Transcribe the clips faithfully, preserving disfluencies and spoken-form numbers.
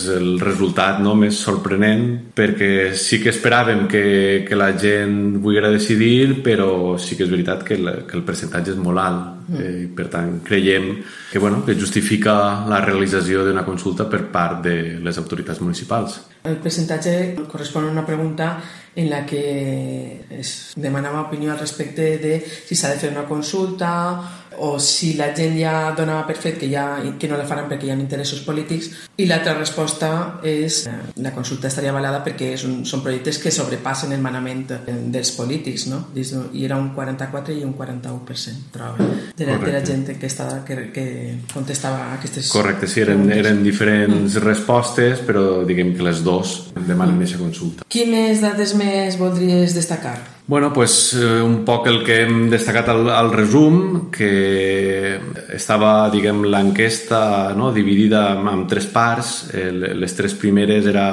el resultat, no, més sorprenent, perquè sí que esperàvem que, que la gent volguera decidir, però sí que és veritat que, la, que el percentatge és molt alt. Mm. Eh, per tant, creiem que, bueno, que justifica la realització d'una consulta per part de les autoritats municipals. El percentatge correspon a una pregunta en la que es demanava opinió al respecte de si s'ha de fer una consulta o si la gent ja donava per fet que, ja, que no la faran perquè hi ha interessos polítics, i l'altra resposta és la consulta estaria avalada perquè és un, són projectes que sobrepassen el manament dels polítics, no? I era un quaranta-quatre i un quaranta-u per cent trobo, de, la, de la gent que, estava, que, que contestava aquestes... Correcte, sí, eren, eren diferents mm. respostes, però diguem que les dos demanen aquesta consulta. Quines dades més voldries destacar? Bueno, pues eh, un poc el que hem destacat al, al resum, que estava, diguem, l'enquesta, no, dividida en, en tres parts. El, les tres primeres era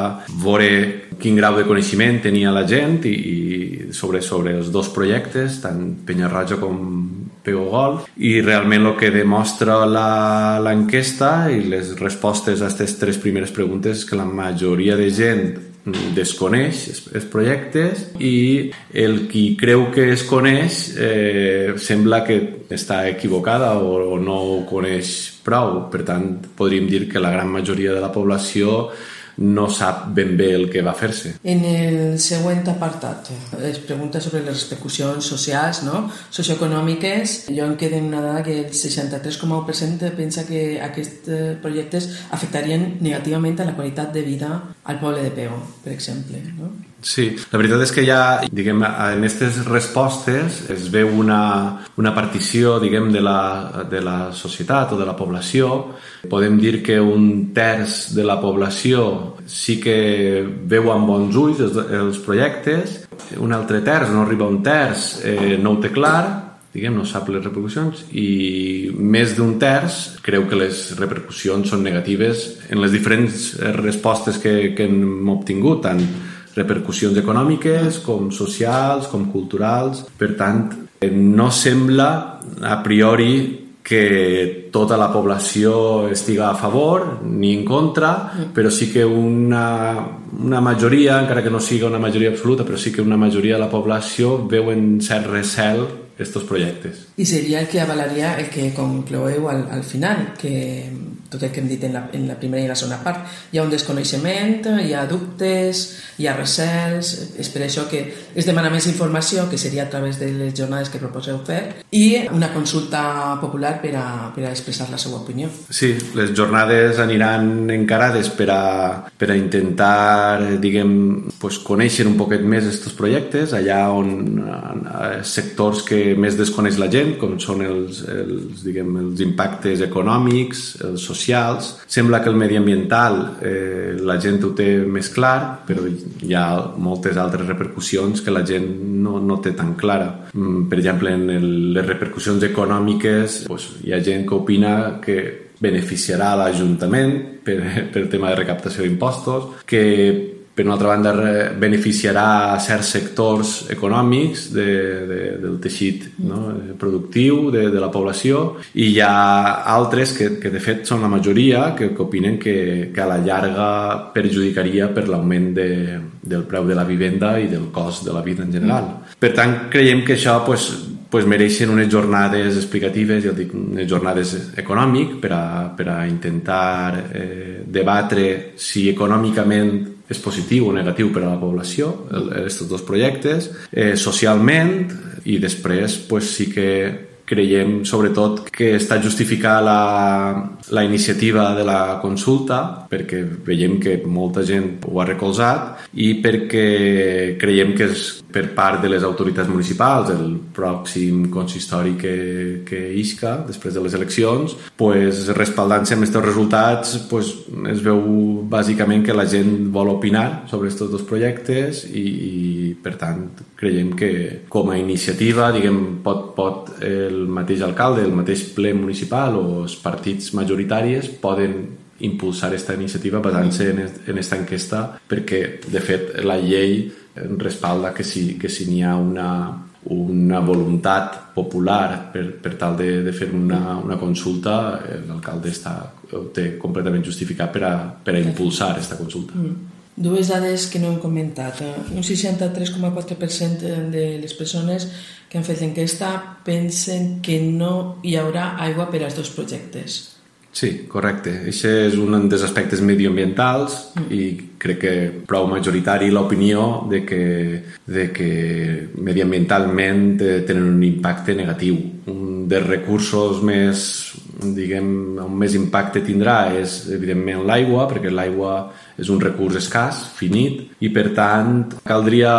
veure quin grau de coneixement tenia la gent i, i sobre, sobre els dos projectes, tant Penyarroja com Pego Golf, i realment el que demostra la, l'enquesta i les respostes a aquestes tres primeres preguntes és que la majoria de gent desconeix els projectes i el qui creu que es coneix eh, sembla que està equivocada o, o no ho coneix prou. Per tant, podríem dir que la gran majoria de la població no sap ben bé el que va fer-se. En el següent apartat es pregunta sobre les repercussions socials, no? Socioeconòmiques. Jo em quedo en una dada que el seixanta-tres coma u per cent pensa que aquests projectes afectarien negativament a la qualitat de vida al poble de Pego, per exemple, no? Sí, la veritat és que ja, diguem, en aquestes respostes es veu una, una partició, diguem, de la, de la societat o de la població. Podem dir que un terç de la població sí que veu amb bons ulls els, els projectes, un altre terç, no arriba a un terç, eh, no ho té clar, diguem, no sap les repercussions, i més d'un terç creu que les repercussions són negatives en les diferents respostes que, que hem obtingut, tant repercussions econòmiques, com socials, com culturals. Per tant, no sembla a priori que tota la població estiga a favor ni en contra, però sí que una, una majoria, encara que no sigui una majoria absoluta, però sí que una majoria de la població veu en cert recel estos projectes. I seria el que avalaria el que concloeu al, al final, que tot el que hem dit en la, en la primera i la segona part, hi ha un desconeixement, hi ha dubtes, hi ha recels, és per això que es demana més informació, que seria a través de les jornades que proposeu fer, i una consulta popular per a, per a expressar la seva opinió. Sí, les jornades aniran encarades per a, per a intentar, diguem, pues, conèixer un poquet més aquests projectes, allà on sectors que més desconeix la gent, com són els, els, diguem, els impactes econòmics, els socials. Sembla que el mediambiental eh, la gent ho té més clar, però hi ha moltes altres repercussions que la gent no, no té tan clara. Per exemple, en el, les repercussions econòmiques, pues, hi ha gent que opina que beneficiarà l'Ajuntament per, per tema de recaptació d'impostos, que per una altra banda beneficiarà certs sectors econòmics de, de, del teixit, no, productiu de, de la població, i hi ha altres que, que de fet són la majoria que, que opinen que, que a la llarga perjudicaria per l'augment de, del preu de la vivenda i del cost de la vida en general. Per tant, creiem que això pues, pues mereixen unes jornades explicatives, ja dic, unes jornades econòmiques per a, per a intentar eh, debatre si econòmicament és positiu o negatiu per a la població, aquests dos projectes, eh, socialment, i després pues, sí que creiem sobretot que està justificada la, la iniciativa de la consulta, perquè veiem que molta gent ho ha recolzat i perquè creiem que és per part de les autoritats municipals, el pròxim consistori que, que isca després de les eleccions, pues, respaldant-se amb aquests resultats, pues, es veu bàsicament que la gent vol opinar sobre aquests dos projectes i, i per tant creiem que com a iniciativa, diguem, pot, pot el mateix alcalde, el mateix ple municipal o els partits majoritaris poden impulsar aquesta iniciativa basant-se en aquesta enquesta, perquè de fet la llei respalda que si, que si n'hi ha una, una voluntat popular per, per tal de, de fer una, una consulta, l'alcalde està ho té completament justificat per a, per a impulsar aquesta consulta. Mm. Dues dades que no hem comentat. Un seixanta-tres coma quatre per cent de les persones que han fet l'enquesta pensen que no hi haurà aigua per als dos projectes. Sí, correcte. Això és un dels aspectes mediambientals mm. i crec que prou majoritari l'opinió de que, de que mediambientalment tenen un impacte negatiu. Un dels recursos més, diguem, on més impacte tindrà és, evidentment, l'aigua, perquè l'aigua és un recurs escàs, finit, i per tant caldria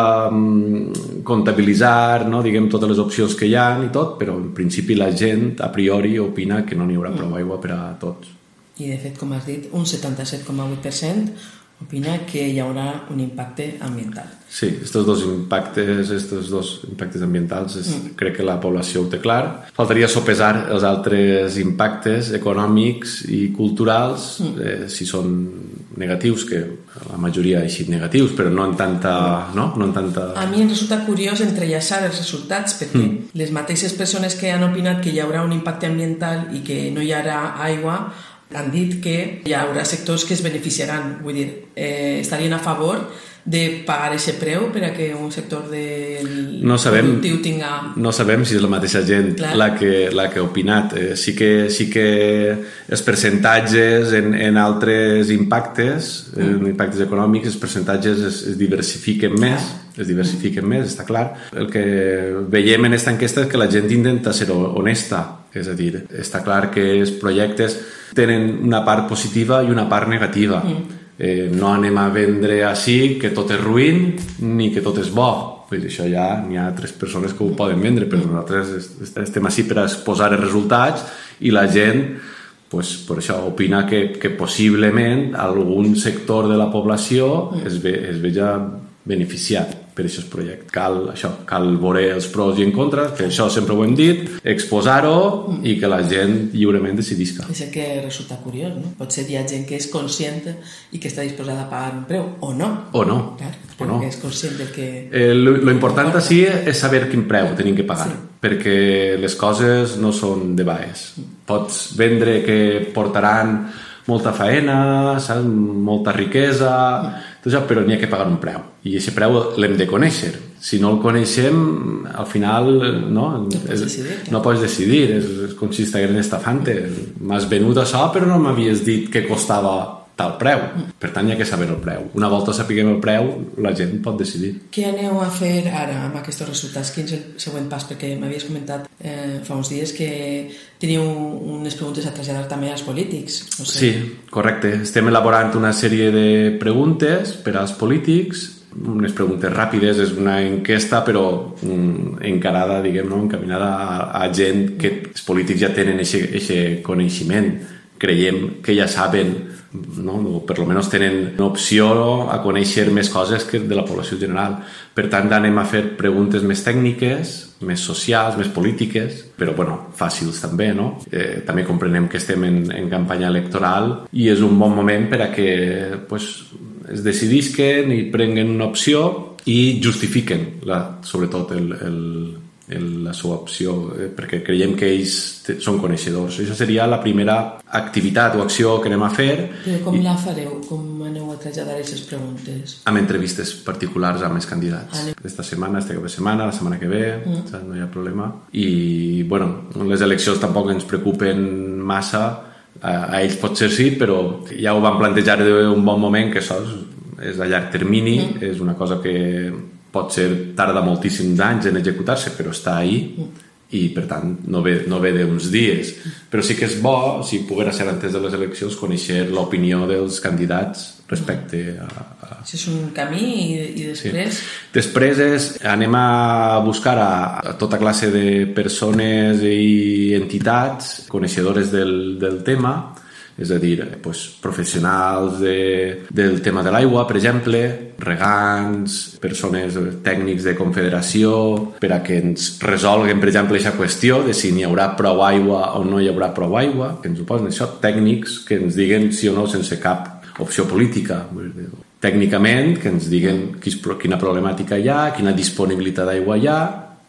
mm, comptabilitzar, no, diguem, totes les opcions que hi ha i tot, però en principi la gent a priori opina que no n'hi haurà prou aigua per a tots. I de fet, com has dit, un setanta-set coma vuit per cent opina que hi haurà un impacte ambiental. Sí, estos dos impactes, estos dos impactes ambientals és, mm. crec que la població ho té clar. Faltaria sopesar els altres impactes econòmics i culturals, mm. eh, si són negatius, que la majoria ha eixit negatius, però no en tanta... No? No en tanta... A mi em resulta curiós entrellaçar els resultats, perquè mm. les mateixes persones que han opinat que hi haurà un impacte ambiental i que no hi haurà aigua han dit que hi haurà sectors que es beneficiaran, vull dir, eh, estarien a favor de pagar aquest preu per a que un sector del no sabem, productiu tinga... No sabem si és la mateixa gent la que, la que ha opinat. Eh, sí, que, sí que els percentatges en, en altres impactes, mm. en impactes econòmics, els percentatges es, es diversifiquen més, es diversifiquen mm. més, està clar. El que veiem en aquesta enquesta és que la gent intenta ser honesta, és a dir, està clar que els projectes tenen una part positiva i una part negativa. Mm. Eh, no anem a vendre així que tot és ruïn ni que tot és bo. Vull dir, això ja n'hi ha tres persones que ho poden vendre, però nosaltres estem així per exposar els resultats i la gent pues, per això opina que, que possiblement algun sector de la població es, ve, es veja beneficiat per aquests projectes. Cal, això, cal veure els pros i en contra, que això sempre ho hem dit, exposar-ho i que la gent lliurement decidisca. És el que resulta curiós, no? Potser hi ha gent que és conscient i que està disposada a pagar un preu, o no. O no. Clar, o no. Que és conscient del que... Eh, lo, lo important així és saber quin preu tenim que pagar, sí. perquè les coses no són de baix. Pots vendre que portaran molta faena, saps? Molta riquesa, tot això, però n'hi ha que pagar un preu. I aquest preu l'hem de conèixer. Si no el coneixem, al final no, no pots és, decidir. No pots decidir. És, és com si estigués estafant-te. M'has venut això, però no m'havies dit que costava tal preu. Per tant, hi ha que saber el preu. Una volta sapiguem el preu, la gent pot decidir. Què aneu a fer ara amb aquests resultats? Quin és el següent pas? Perquè m'havies comentat eh, fa uns dies que teniu unes preguntes a traslladar també als polítics. No sé. Sí, correcte. Estem elaborant una sèrie de preguntes per als polítics, unes preguntes ràpides, és una enquesta però mm, encarada, diguem, no? encaminada a, a gent que els polítics ja tenen aquest coneixement. Creiem que ja saben, no? O per almenys tenen una opció a conèixer més coses que de la població general. Per tant, anem a fer preguntes més tècniques, més socials, més polítiques, però bueno, fàcils també, no? Eh, també comprenem que estem en, en campanya electoral i és un bon moment per a que pues, es decidisquen i prenguen una opció i justifiquen la, sobretot el, el, el, la seva opció, eh, perquè creiem que ells te, són coneixedors. Això seria la primera activitat o acció que anem a fer. Però com I, la fareu? Com aneu a traslladar aquestes preguntes? Amb entrevistes particulars amb els candidats. Ah, esta setmana, esta cap de setmana, la setmana que ve, mm. saps? No hi ha problema. I, bueno, les eleccions tampoc ens preocupen massa. A, a ells potser sí, però ja ho van plantejar d'un bon moment, que això és, és a llarg termini, mm. és una cosa que pot ser tarda moltíssims anys en executar-se, però està ahí mm. i per tant no ve, no ve d'uns dies. Però sí que és bo, si poguera ser antes de les eleccions, conèixer l'opinió dels candidats respecte a... a... Això és un camí i, i després... Sí. Després és, anem a buscar a, a tota classe de persones i entitats coneixedores del, del tema, és a dir, pues, professionals de, del tema de l'aigua, per exemple, regants, persones tècnics de confederació, per a que ens resolguen, per exemple, aquesta qüestió de si n'hi haurà prou aigua o no hi haurà prou aigua, que ens ho posen això, tècnics que ens diguen sí o no sense cap opció política. Tècnicament, que ens diguen quina problemàtica hi ha, quina disponibilitat d'aigua hi ha,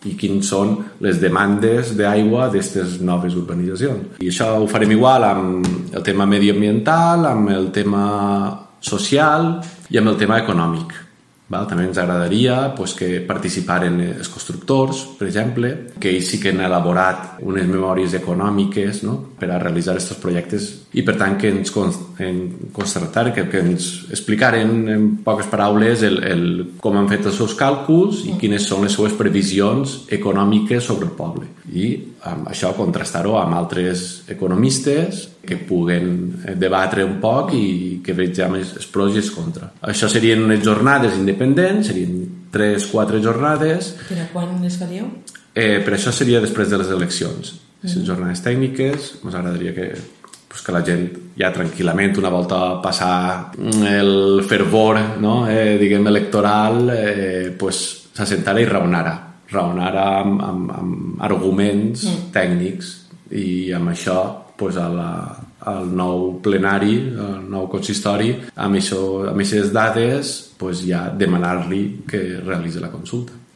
i quins són les demandes d'aigua d'aquestes noves urbanitzacions. I això ho farem igual amb el tema mediambiental, amb el tema social i amb el tema econòmic. Val? També ens agradaria pues, que participaren els constructors, per exemple, que ells sí que han elaborat unes memòries econòmiques, no?, per a realitzar aquests projectes i, per tant, que ens constatar, que, que ens explicaren en poques paraules el, el, com han fet els seus càlculs i quines són les seves previsions econòmiques sobre el poble. I amb això contrastar-ho amb altres economistes que puguen debatre un poc i que vegem els pros i els contra. Això serien unes jornades independents, serien tres o quatre jornades. Per a quan les faríeu? Eh, per això seria després de les eleccions. Les mm. jornades tècniques, ens agradaria que, pues, que la gent ja tranquil·lament, una volta passar el fervor, no? eh, diguem, electoral, eh, pues, s'assentara i raonara. Raonara amb, amb, amb arguments mm. tècnics i amb això pues, a la, al nou plenari, al nou consistori, amb aquestes dades pues, ja demanar-li que realitzi la consulta.